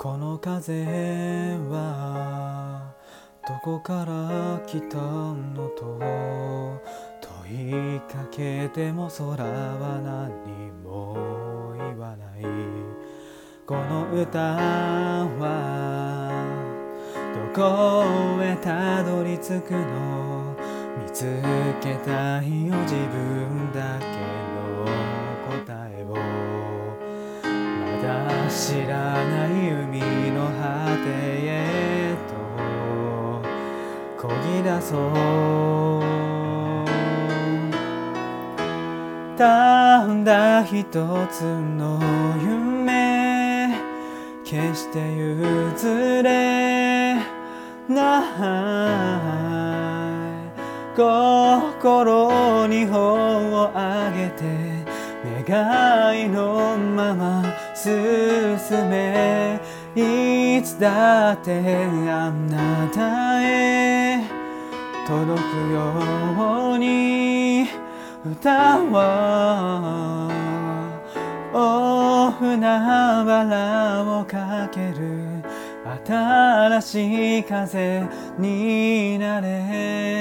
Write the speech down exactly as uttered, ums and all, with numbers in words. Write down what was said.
この風はどこから来たのと問いかけても空は何も言わない。この歌はどこへたどり着くの、見つけたいよ自分だけの答えを。まだ知らない海の果てへと漕ぎ出そう。ただ一つの夢、決して譲れない心に頬を上げて願いのまま進め、いつだってあなたへ届くように歌は大海原をかける新しい風になれ。